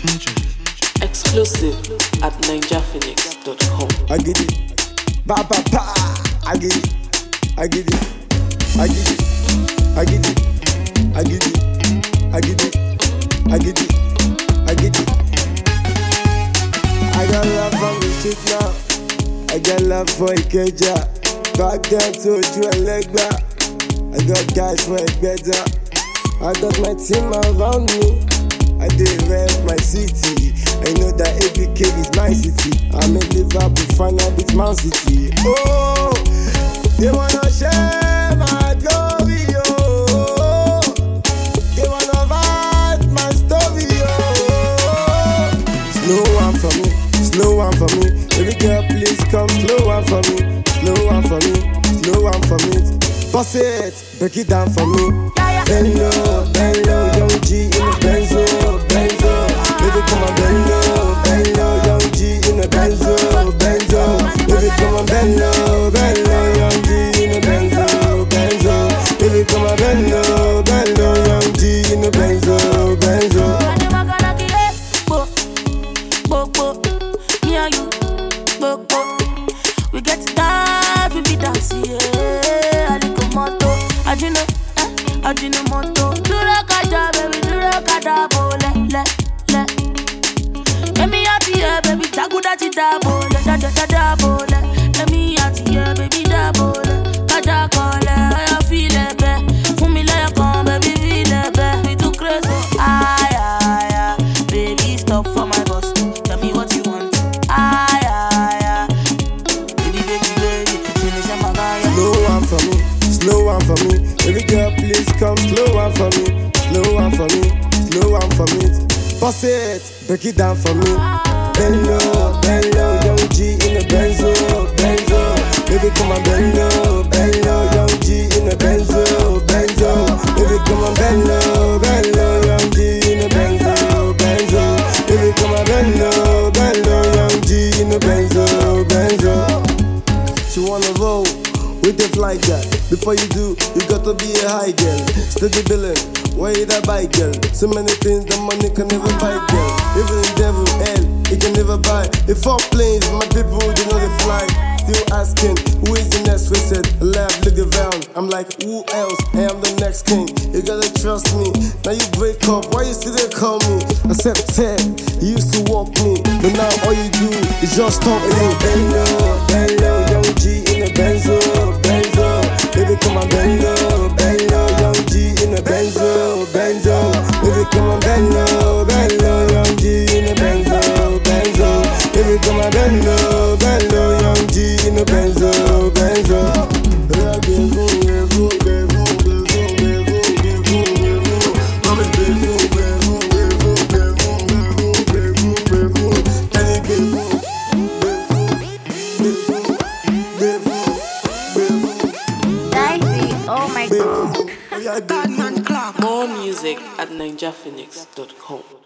Exclusive at ninjaphoenix.com. I get it. Ba ba ba. I get it. I get it. I get it. I get it. I get it. I get it. I get it. I get it. I got love from the street now. I got love for Ikeja. Back then to you and Legba. I got guys for better. I got my team around me. I did rep my city. I know that ABK is my city. I'm in Liverpool final with Man City. Oh, they wanna share my glory, oh. They wanna write my story, oh. Slow one for me, slow one for me. Every girl, please come slow one for me, slow one for me, slow one for me. Boss it, break it down for me. Bend low, young G in the Benzo, Benzo. Baby, come on, bend low, young G in the Benzo, Benzo. Baby, come on, bend low, young G in the Benzo, Benzo. Baby, come on, bend low, young G in the Benzo, Benzo. Me and you, we get to dance, we be dancing, yeah. Alikomoto, Ajinomoto, dura kaja, baby, dura kaja, le. Let me out here, baby, taguda chidabo, le. Let me out here, baby, dabo, le. Kaja kole, I feel it, for me like come, baby, feel it, we too crazy, ay, baby, stop for my boss, tell me what you want, ay, baby, finish my guy. Slow one for me. Every girl, please come slow one for me, slow one for me, slow one for me. Boss it, break it down for me. Bend low, young G in the Benzo, Benzo. Baby, come on, bend low, young G in the Benzo, Benzo. Baby, come on, bend low, young G in the Benzo, Benzo. Baby, come on, bend low, young G in the Benzo, Benzo. She wanna roll with the fly girl. Before you do, you gotta be a high girl. Steady billing, why you that buy girl? So many things the money can never buy girl. Even the devil, hell, he can never buy. The 4 planes, my people, they know they fly. Still asking, who is the next wizard? Lab, look around, I'm like, who else? I am the next king. You gotta trust me. Now you break up, why you still there call me? I said 10, you used to walk me, but now all you do is just talk me. Bend low, young G in the Benzo, Benzo. Baby, come on, bend low, young G in the Benzo, Benzo. Baby, come on, bend low, young G in the Benzo, Benzo. Baby, come on, bend low, young G in the Benzo, Benzo. Oh my God. More music at ninjaphoenix.com.